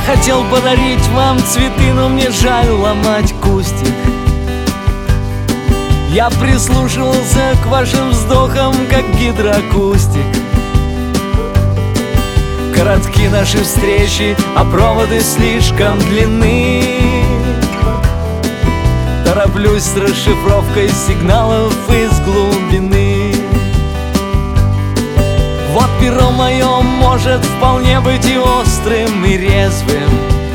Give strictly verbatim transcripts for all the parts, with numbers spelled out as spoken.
хотел подарить вам цветы, но мне жаль ломать кустик. Я прислушивался к вашим вздохам, как гидроакустик. Коротки наши встречи, а проводы слишком длинны. Тороплюсь с расшифровкой сигналов из глубины. Вот перо мое может вполне быть и острым, и резвым.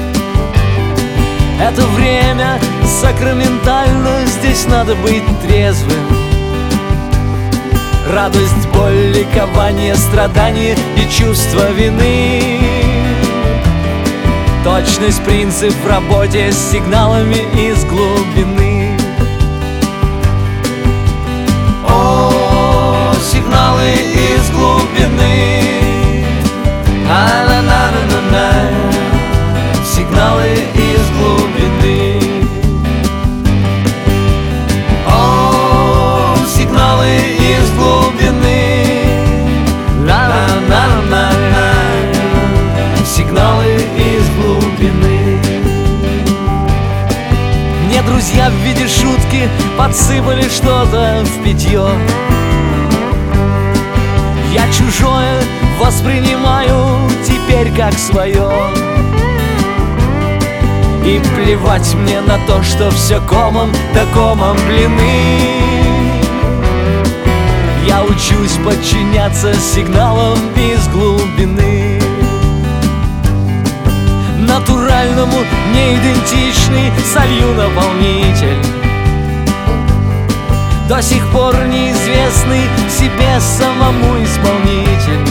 Это время сакраментально, здесь надо быть трезвым. Радость, боль, ликование, страдание и чувство вины. Точность, принцип в работе с сигналами из глубины. О, сигналы из глубины. А-на-на-на-на-на. Сигналы из глубины. О, сигналы из глубины. На-на-на-на-на. Сигналы из глубины. Мне друзья в виде шутки подсыпали что-то в питье. Я чужое воспринимаю теперь как свое. И плевать мне на то, что все комом да комом блины. Я учусь подчиняться сигналам из глубины. Натуральному, неидентичный солью наполнитель. До сих пор неизвестный себе самому исполнитель.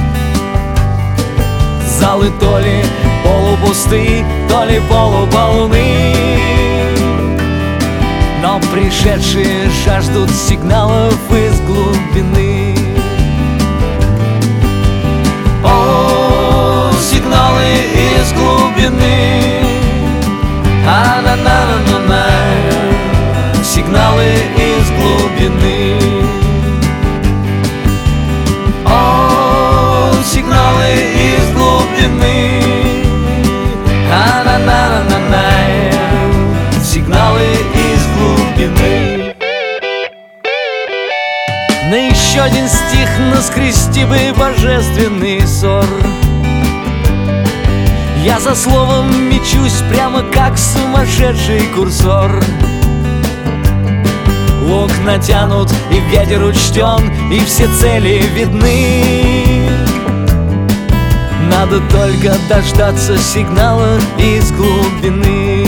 Залы то ли полупусты, то ли полуполны, но пришедшие жаждут сигналов из глубины. О, сигналы из глубины. А-на-на-на-на-на. Сигналы из глубины. О, сигналы из глубины. А-на-на-на-на-на. Сигналы из глубины. На еще один стих наскрести бы божественный ссор. Я за словом мечусь прямо как сумасшедший курсор. Лук натянут и ветер учтен, и все цели видны. Надо только дождаться сигнала из глубины.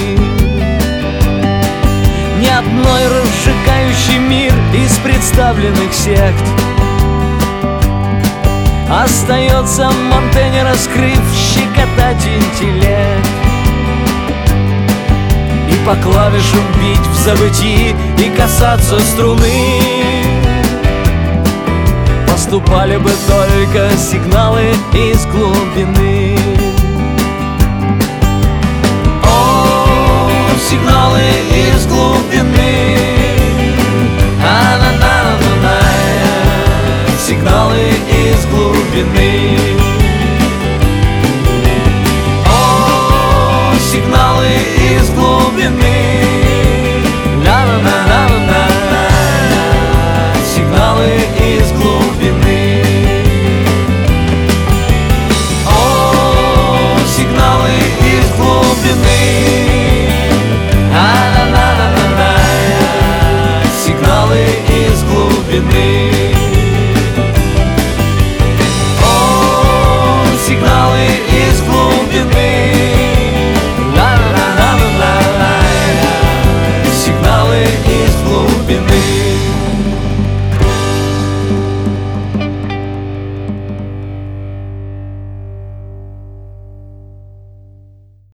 Ни одной разжигающий мир из представленных сект. Остается Монтень, раскрыв, щекотать интеллект. И по клавишам бить в забытии и касаться струны. Поступали бы только сигналы из глубины. О, сигналы из глубины. А-на-на-на-на. Сигналы из глубины. О, сигналы из глубины.